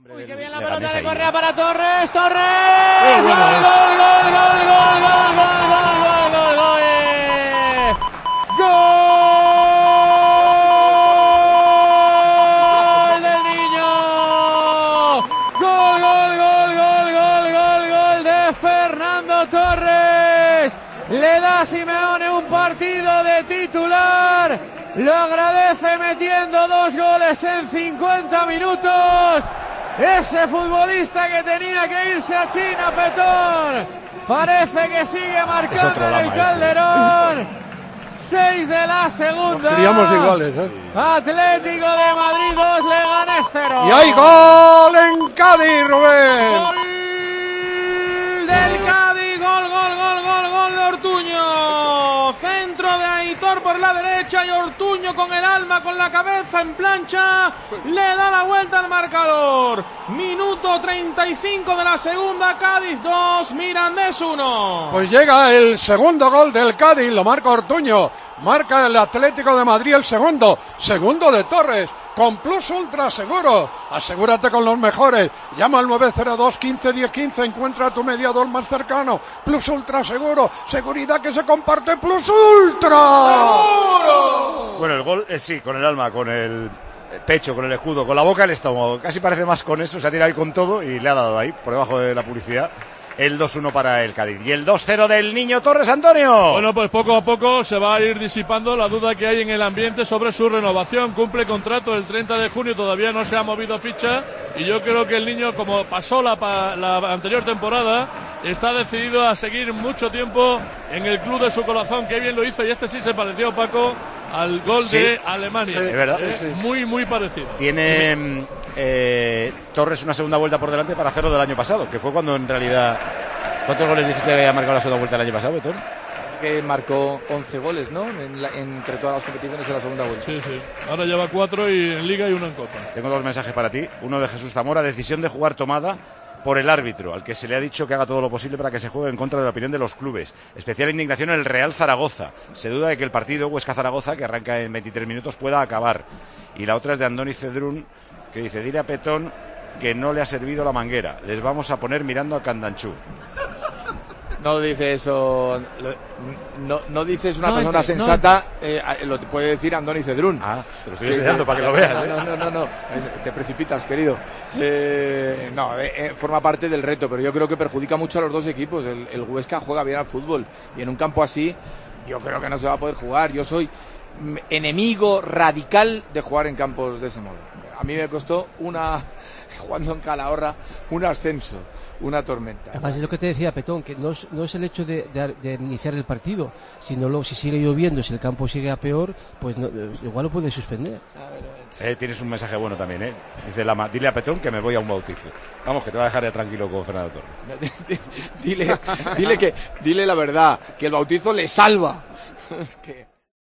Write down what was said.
Uy, qué bien la pelota de Correa para Torres. ¡Torres! ¡Gol, gol, gol, gol, gol, gol, gol, gol, gol, gol! ¡Gol del Niño! ¡Gol, gol, gol, gol, gol, gol, gol de Fernando Torres! Le da a Simeone un partido de titular. Lo agradece metiendo 2 goles en 50 minutos. Ese futbolista que tenía que irse a China, Petón, parece que sigue marcando en el Calderón. 6 de la segunda. Nos criamos iguales, ¿eh? Atlético de Madrid 2, Leganés 0. Y hay gol en Cádiz, Rubén. Gol del Cádiz, gol de Ortuño. Centro de Aitor por la derecha y Ortuño con el alma, con la cabeza en plancha, le da la vuelta al marcador. Minuto 35 de la segunda, Cádiz 2, Mirandés 1. Pues llega el segundo gol del Cádiz, lo marca Ortuño. Marca el Atlético de Madrid el segundo de Torres, con Plus Ultra Seguro. Asegúrate con los mejores. Llama al 902 15 10 15, encuentra a tu mediador más cercano. Plus Ultra Seguro, seguridad que se comparte. Plus Ultra. ¡Seguro! Bueno, el gol es sí, con el alma, con el pecho, con el escudo, con la boca, el estómago. Casi parece más con eso, se ha tirado ahí con todo y le ha dado ahí, por debajo de la publicidad. El 2-1 para el Cádiz. Y el 2-0 del Niño Torres, Antonio. Bueno, pues poco a poco se va a ir disipando la duda que hay en el ambiente sobre su renovación. Cumple contrato el 30 de junio, todavía no se ha movido ficha. Y yo creo que el Niño, como pasó la anterior temporada, está decidido a seguir mucho tiempo en el club de su corazón. Qué bien lo hizo, y este sí se pareció, Paco, al gol de Alemania. Es verdad. Muy, muy parecido. Tiene Torres una segunda vuelta por delante para hacerlo del año pasado, que fue cuando en realidad... ¿Cuántos goles dijiste que había marcado la segunda vuelta el año pasado, Betón? Que marcó 11 goles, ¿no? Entre todas las competiciones de la segunda vuelta. Sí, sí. Ahora lleva 4 y en Liga y 1 en Copa. Tengo 2 mensajes para ti. Uno de Jesús Zamora, decisión de jugar tomada por el árbitro, al que se le ha dicho que haga todo lo posible para que se juegue en contra de la opinión de los clubes. Especial indignación en el Real Zaragoza. Se duda de que el partido Huesca-Zaragoza, que arranca en 23 minutos, pueda acabar. Y la otra es de Andoni Cedrún, que dice: dile a Petón que no le ha servido la manguera. Les vamos a poner mirando a Candanchú. No dice eso, no dices una persona sensata, lo puede decir Andoni Cedrún. Ah, te lo estoy enseñando para que lo veas. No, te precipitas, querido. Forma parte del reto, pero yo creo que perjudica mucho a los dos equipos. El Huesca juega bien al fútbol y en un campo así yo creo que no se va a poder jugar. Yo soy enemigo radical de jugar en campos de ese modo. A mí me costó jugando en Calahorra, un ascenso, una tormenta. Además es lo que te decía Petón, que no es el hecho de iniciar el partido, sino si sigue lloviendo, si el campo sigue a peor, pues igual lo puede suspender. Tienes un mensaje bueno también, ¿eh? Dice Lama: dile a Petón que me voy a un bautizo. Vamos, que te va a dejar ya tranquilo con Fernando Torres. Dile la verdad, que el bautizo le salva. Es que...